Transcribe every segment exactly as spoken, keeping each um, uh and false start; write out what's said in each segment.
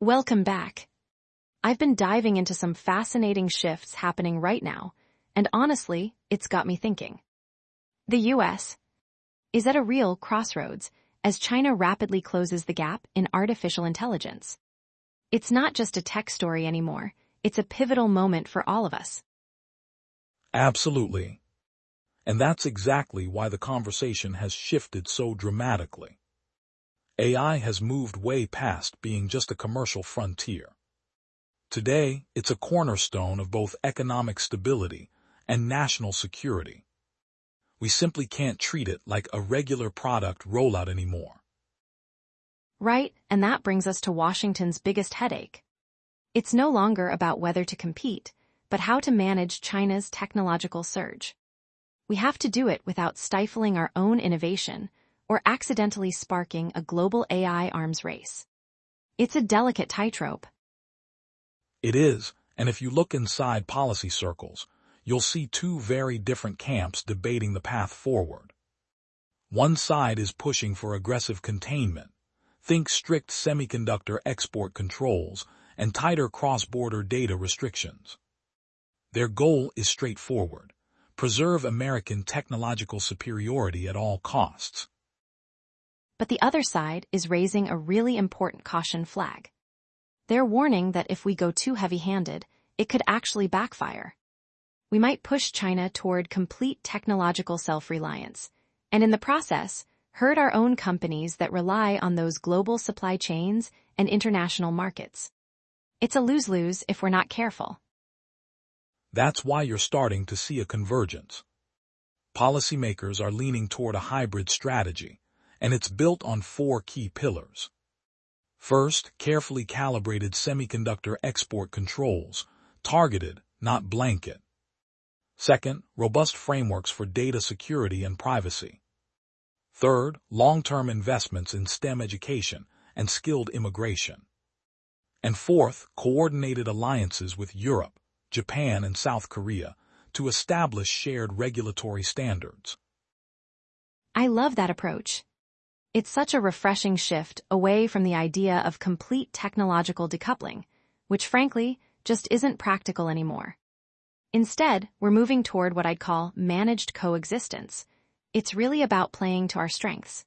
Welcome back. I've been diving into some fascinating shifts happening right now, and honestly, it's got me thinking. The U S is at a real crossroads as China rapidly closes the gap in artificial intelligence. It's not just a tech story anymore, it's a pivotal moment for all of us. Absolutely. And that's exactly why the conversation has shifted so dramatically. A I has moved way past being just a commercial frontier. Today, it's a cornerstone of both economic stability and national security. We simply can't treat it like a regular product rollout anymore. Right, and that brings us to Washington's biggest headache. It's no longer about whether to compete, but how to manage China's technological surge. We have to do it without stifling our own innovation or accidentally sparking a global A I arms race. It's a delicate tightrope. It is, and if you look inside policy circles, you'll see two very different camps debating the path forward. One side is pushing for aggressive containment. Think strict semiconductor export controls and tighter cross-border data restrictions. Their goal is straightforward: preserve American technological superiority at all costs. But the other side is raising a really important caution flag. They're warning that if we go too heavy-handed, it could actually backfire. We might push China toward complete technological self-reliance, and in the process, hurt our own companies that rely on those global supply chains and international markets. It's a lose-lose if we're not careful. That's why you're starting to see a convergence. Policymakers are leaning toward a hybrid strategy, and it's built on four key pillars. First, carefully calibrated semiconductor export controls, targeted, not blanket. Second, robust frameworks for data security and privacy. Third, long-term investments in STEM education and skilled immigration. And fourth, coordinated alliances with Europe, Japan, and South Korea to establish shared regulatory standards. I love that approach. It's such a refreshing shift away from the idea of complete technological decoupling, which frankly just isn't practical anymore. Instead, we're moving toward what I'd call managed coexistence. It's really about playing to our strengths.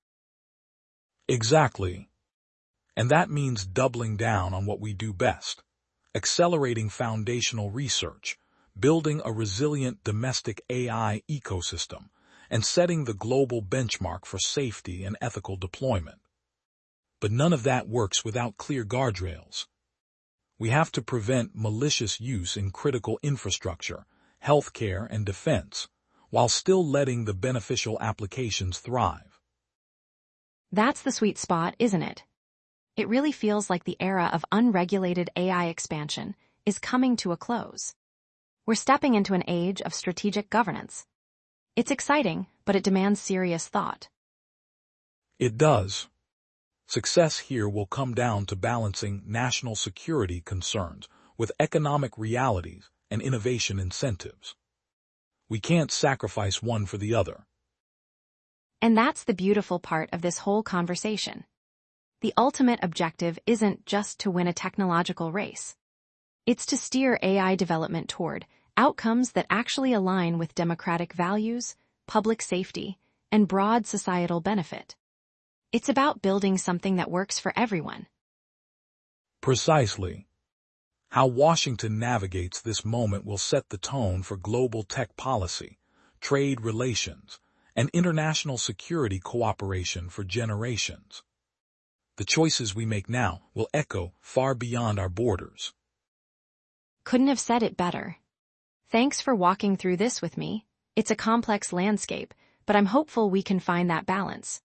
Exactly. And that means doubling down on what we do best, accelerating foundational research, building a resilient domestic A I ecosystem, and setting the global benchmark for safety and ethical deployment. But none of that works without clear guardrails. We have to prevent malicious use in critical infrastructure, healthcare, and defense, while still letting the beneficial applications thrive. That's the sweet spot, isn't it? It really feels like the era of unregulated A I expansion is coming to a close. We're stepping into an age of strategic governance. It's exciting, but it demands serious thought. It does. Success here will come down to balancing national security concerns with economic realities and innovation incentives. We can't sacrifice one for the other. And that's the beautiful part of this whole conversation. The ultimate objective isn't just to win a technological race. It's to steer A I development toward outcomes that actually align with democratic values, public safety, and broad societal benefit. It's about building something that works for everyone. Precisely. How Washington navigates this moment will set the tone for global tech policy, trade relations, and international security cooperation for generations. The choices we make now will echo far beyond our borders. Couldn't have said it better. Thanks for walking through this with me. It's a complex landscape, but I'm hopeful we can find that balance.